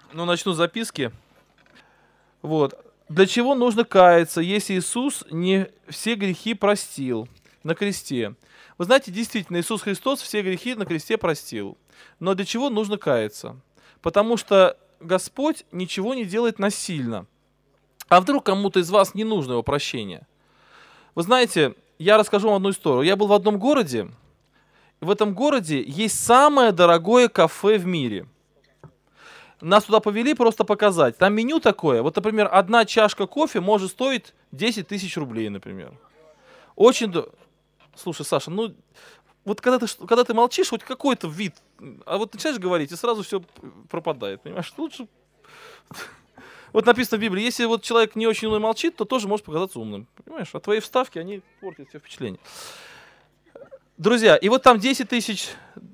Ну, начну с записки. Вот. Для чего нужно каяться, если Иисус не все грехи простил на кресте? Вы знаете, действительно, Иисус Христос все грехи на кресте простил. Но для чего нужно каяться? Потому что Господь ничего не делает насильно. А вдруг кому-то из вас не нужно его прощение? Вы знаете, я расскажу вам одну историю. Я был в одном городе. В этом городе есть самое дорогое кафе в мире. Нас туда повели просто показать. Там меню такое. Вот, например, одна чашка кофе может стоить 10 тысяч рублей, например. Очень... Слушай, Саша, ну, вот когда ты молчишь, хоть какой-то вид, а вот начинаешь говорить, и сразу все пропадает, понимаешь? Лучше... Вот написано в Библии, если вот человек не очень умный молчит, то тоже может показаться умным. Понимаешь? А твои вставки, они портят тебе впечатление. Друзья, и вот там 10 тысяч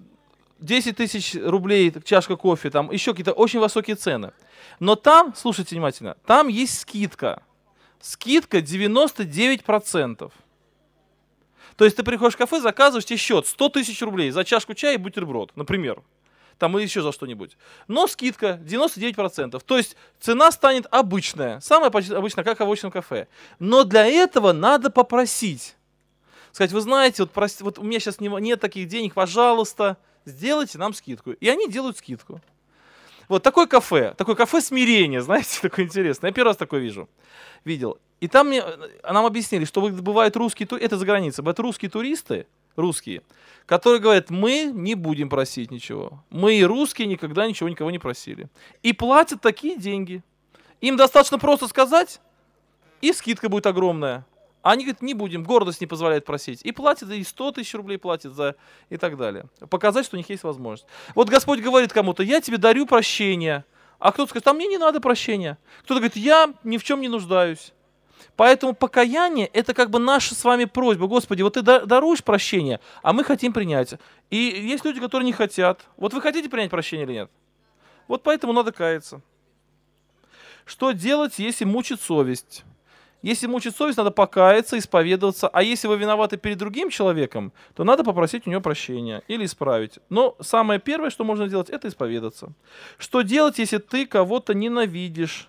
рублей чашка кофе, там еще какие-то очень высокие цены. Но там, слушайте внимательно, там есть скидка. Скидка 99%. То есть ты приходишь в кафе, заказываешь, тебе счет 100 тысяч рублей за чашку чая и бутерброд, например. Там или еще за что-нибудь. Но скидка 99%. То есть цена станет обычная. Самая обычная, как в обычном кафе. Но для этого надо попросить. Сказать, вы знаете, вот у меня сейчас нет таких денег, пожалуйста, сделайте нам скидку. И они делают скидку. Вот такое кафе смирения, знаете, такое интересное. Я первый раз такое видел. И там нам объяснили, что бывают русские, это за границей, бывают русские туристы, которые говорят, мы не будем просить ничего. Мы и русские никогда ничего никого не просили. И платят такие деньги. Им достаточно просто сказать, и скидка будет огромная. А они говорят, не будем, гордость не позволяет просить. И платят, и 100 тысяч рублей платят за и так далее. Показать, что у них есть возможность. Вот Господь говорит кому-то, я тебе дарю прощение. А кто-то скажет, а мне не надо прощения. Кто-то говорит, я ни в чем не нуждаюсь. Поэтому покаяние – это как бы наша с вами просьба. Господи, вот ты даруешь прощение, а мы хотим принять. И есть люди, которые не хотят. Вот вы хотите принять прощение или нет? Вот поэтому надо каяться. Что делать, если мучит совесть? Если мучит совесть, надо покаяться, исповедоваться. А если вы виноваты перед другим человеком, то надо попросить у него прощения или исправить. Но самое первое, что можно сделать, это исповедаться. Что делать, если ты кого-то ненавидишь?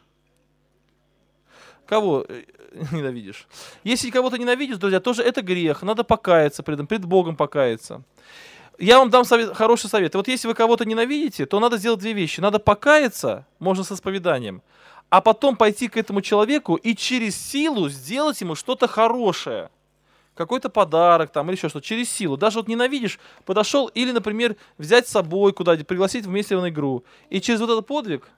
Кого ненавидишь? Если кого-то ненавидишь, друзья, тоже это грех. Надо покаяться пред Богом покаяться. Я вам дам хороший совет. Вот если вы кого-то ненавидите, то надо сделать две вещи. Надо покаяться, можно с исповеданием, а потом пойти к этому человеку и через силу сделать ему что-то хорошее. Какой-то подарок там или еще что-то. Через силу. Даже вот ненавидишь, подошел или, например, взять с собой куда-нибудь, пригласить вместе на игру. И через вот этот подвиг...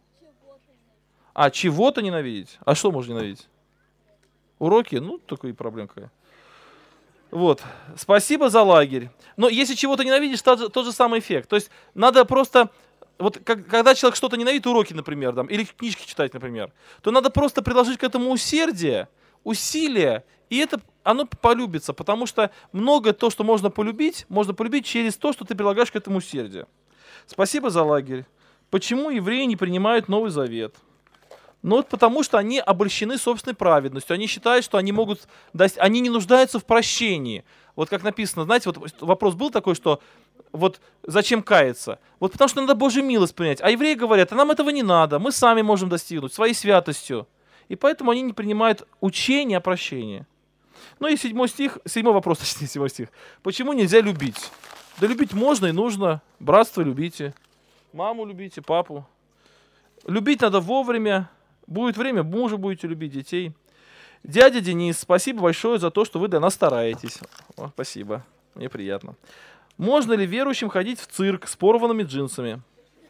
А, чего-то ненавидеть? А что можно ненавидеть? Уроки? Ну, такая проблема какая. Вот. Спасибо за лагерь. Но если чего-то ненавидишь, тот же самый эффект. То есть надо просто... Вот когда человек что-то ненавидит, уроки, например, там, или книжки читать, например, то надо просто приложить к этому усилие, и это оно полюбится, потому что многое то, что можно полюбить через то, что ты прилагаешь к этому усердие. Спасибо за лагерь. Почему евреи не принимают Новый Завет? Ну вот потому что они обольщены собственной праведностью. Они считают, что они могут... Они не нуждаются в прощении. Вот как написано, знаете, вот вопрос был такой, что вот зачем каяться? Вот потому что надо Божью милость принять. А евреи говорят, а нам этого не надо, мы сами можем достигнуть своей святостью. И поэтому они не принимают учение о прощении. Ну и 7 вопрос, точнее 7 стих. Почему нельзя любить? Да любить можно и нужно. Братство любите. Маму любите, папу. Любить надо вовремя. Будет время, мужа будете любить, детей. Дядя Денис, спасибо большое за то, что вы для нас стараетесь. О, спасибо, мне приятно. Можно ли верующим ходить в цирк с порванными джинсами?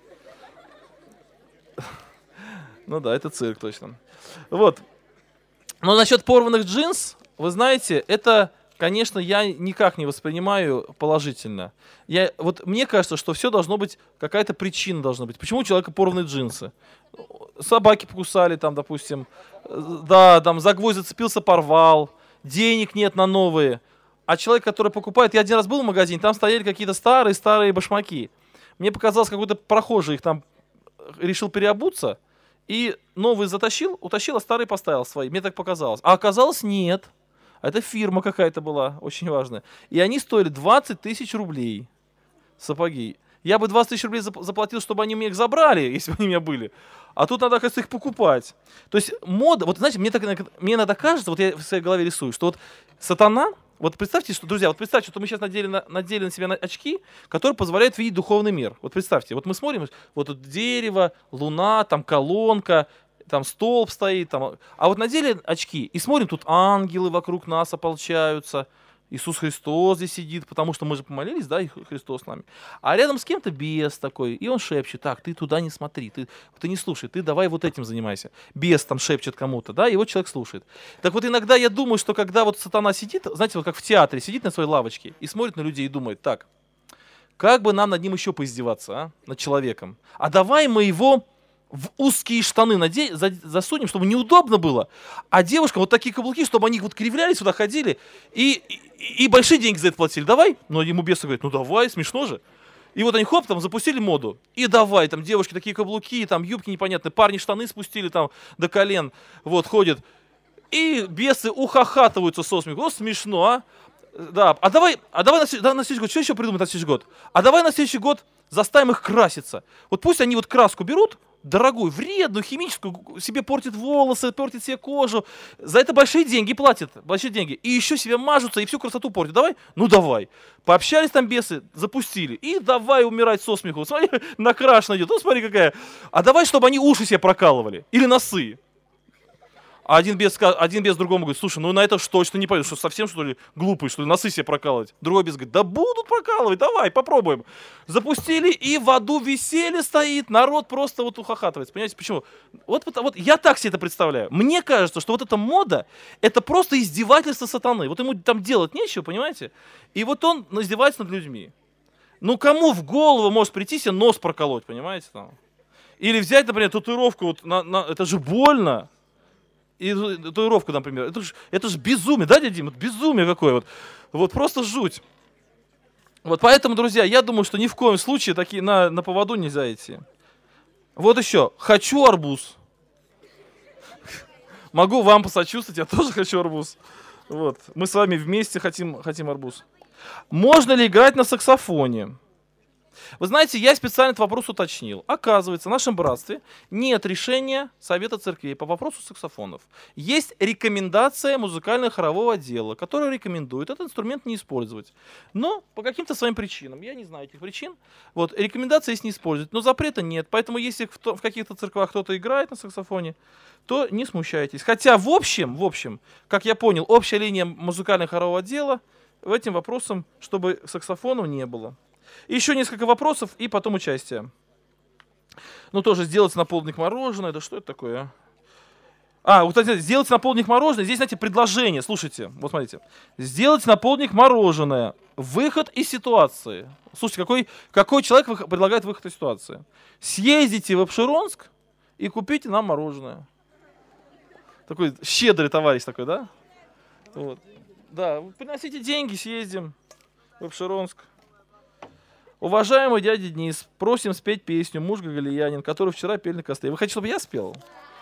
Ну да, это цирк точно. Вот. Но насчет порванных джинс, вы знаете, это, конечно, я никак не воспринимаю положительно. Мне кажется, что все должно быть, какая-то причина должна быть. Почему у человека порванные джинсы? Собаки покусали, там, допустим, да, там за гвоздь зацепился, порвал, денег нет на новые. А человек, который покупает, я один раз был в магазине, там стояли какие-то старые башмаки. Мне показалось, какой-то прохожий их там решил переобуться, и новые утащил, а старые поставил свои. Мне так показалось. А оказалось, нет. Это фирма какая-то была, очень важная. И они стоили 20 тысяч рублей, сапоги. Я бы 20 тысяч рублей заплатил, чтобы они мне их забрали, если бы они у меня были. А тут надо, оказывается, их покупать. То есть мода, вот знаете, мне иногда кажется, вот я в своей голове рисую, что вот сатана, вот представьте, что, друзья, вот представьте, что мы сейчас надели на себя очки, которые позволяют видеть духовный мир. Вот представьте, вот мы смотрим, вот тут дерево, луна, там колонка, там столб стоит, там, а вот надели очки и смотрим, тут ангелы вокруг нас ополчаются, Иисус Христос здесь сидит, потому что мы же помолились, да, и Христос с нами. А рядом с кем-то бес такой, и он шепчет: так, ты туда не смотри, ты не слушай, ты давай вот этим занимайся. Бес там шепчет кому-то, да, и вот человек слушает. Так вот иногда я думаю, что когда вот сатана сидит, знаете, вот как в театре, сидит на своей лавочке и смотрит на людей и думает: так, как бы нам над ним еще поиздеваться, над человеком? А давай мы его в узкие штаны засунем, чтобы неудобно было, а девушкам вот такие каблуки, чтобы они вот кривлялись, сюда ходили, и большие деньги за это платили. Давай? Но ему бесы говорят: ну давай, смешно же. И вот они хоп, там запустили моду, и давай, там девушки такие каблуки, там юбки непонятные, парни штаны спустили там до колен, вот ходят, и бесы ухахатываются со смеху. Ну смешно, а? Да, а давай на следующий год, что еще придумать на следующий год? А давай на следующий год заставим их краситься. Вот пусть они вот краску берут, дорогую, вредную, химическую, себе портит волосы, портит себе кожу. За это большие деньги платят, большие деньги. И еще себе мажутся и всю красоту портят. Давай? Ну давай. Пообщались там бесы, запустили. И давай умирать со смеху. Смотри, накрашена идет. Ну смотри какая. А давай, чтобы они уши себе прокалывали. Или носы. А один бес другому говорит: слушай, ну на это точно не пойдет, что совсем что ли глупый, что ли, носы себе прокалывать. Другой бес говорит: да будут прокалывать, давай, попробуем. Запустили, и в аду веселье стоит, народ просто вот ухахатывается. Понимаете, почему? Вот я так себе это представляю. Мне кажется, что вот эта мода, это просто издевательство сатаны. Вот ему там делать нечего, понимаете? И вот он издевается над людьми. Ну кому в голову может прийти себе нос проколоть, понимаете? Там? Или взять, например, татуировку, вот это же больно. И татуировка, например, это же безумие, да, дядя Дим? Это безумие какое, вот просто жуть. Вот поэтому, друзья, я думаю, что ни в коем случае такие на поводу нельзя идти. Вот еще, хочу арбуз. Могу вам посочувствовать, я тоже хочу арбуз. Вот, мы с вами вместе хотим арбуз. Можно ли играть на саксофоне? Вы знаете, я специально этот вопрос уточнил. Оказывается, в нашем братстве нет решения Совета Церквей по вопросу саксофонов. Есть рекомендация музыкально-хорового отдела, которая рекомендует этот инструмент не использовать. Но по каким-то своим причинам, я не знаю этих причин, вот, рекомендация есть не использовать, но запрета нет. Поэтому если в каких-то церквах кто-то играет на саксофоне, то не смущайтесь. Хотя в общем, как я понял, общая линия музыкально-хорового отдела в этим вопросом, чтобы саксофонов не было. Еще несколько вопросов и потом участие. Ну, тоже сделать на полдник мороженое. Да что это такое? Вот сделать на полдник мороженое. Здесь, знаете, предложение. Слушайте, вот смотрите. Сделать на полдник мороженое. Выход из ситуации. Слушайте, какой человек предлагает выход из ситуации? Съездите в Апшеронск и купите нам мороженое. Такой щедрый товарищ такой, да? Вот. Да, приносите деньги, съездим в Апшеронск. Уважаемый дядя Денис, просим спеть песню «Муж Гагалиянин», которую вчера пели на костре. Вы хотите, чтобы я спел?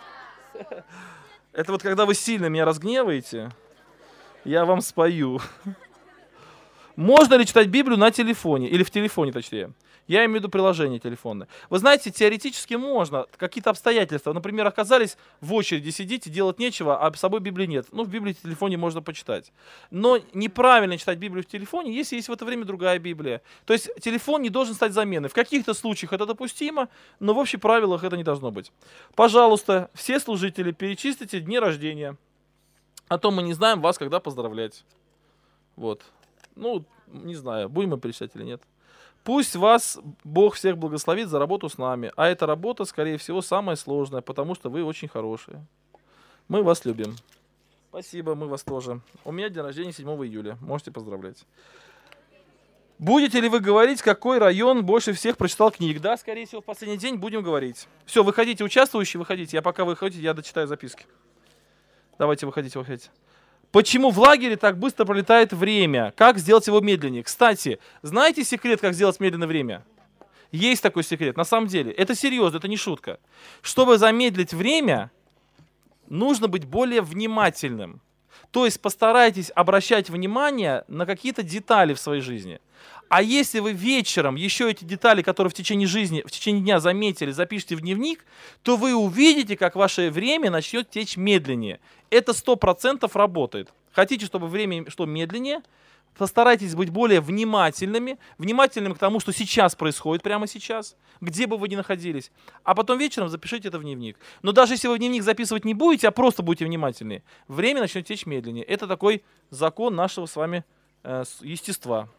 Это вот когда вы сильно меня разгневаете, я вам спою. Можно ли читать Библию на телефоне? Или в телефоне, точнее. Я имею в виду приложение телефонное. Вы знаете, теоретически можно. Какие-то обстоятельства. Например, оказались в очереди, сидите, делать нечего, а с собой Библии нет. Ну, в Библии в телефоне можно почитать. Но неправильно читать Библию в телефоне, если есть в это время другая Библия. То есть телефон не должен стать заменой. В каких-то случаях это допустимо, но в общих правилах это не должно быть. Пожалуйста, все служители, перечислите дни рождения. А то мы не знаем вас, когда поздравлять. Вот. Ну, не знаю, будем мы перечислять или нет. Пусть вас Бог всех благословит за работу с нами. А эта работа, скорее всего, самая сложная, потому что вы очень хорошие. Мы вас любим. Спасибо, мы вас тоже. У меня день рождения 7 июля. Можете поздравлять. Будете ли вы говорить, какой район больше всех прочитал книг? Да, скорее всего, в последний день будем говорить. Все, выходите, участвующие, выходите. Я пока вы выходите, я дочитаю записки. Давайте, выходите. Почему в лагере так быстро пролетает время? Как сделать его медленнее? Кстати, знаете секрет, как сделать медленное время? Есть такой секрет. На самом деле, это серьезно, это не шутка. Чтобы замедлить время, нужно быть более внимательным. То есть постарайтесь обращать внимание на какие-то детали в своей жизни. А если вы вечером еще эти детали, которые в течение жизни, в течение дня заметили, запишите в дневник, то вы увидите, как ваше время начнет течь медленнее. Это 100% работает. Хотите, чтобы время шло медленнее? Постарайтесь быть более внимательными к тому, что сейчас происходит, прямо сейчас, где бы вы ни находились. А потом вечером запишите это в дневник. Но даже если вы в дневник записывать не будете, а просто будете внимательны, время начнет течь медленнее. Это такой закон нашего с вами естества.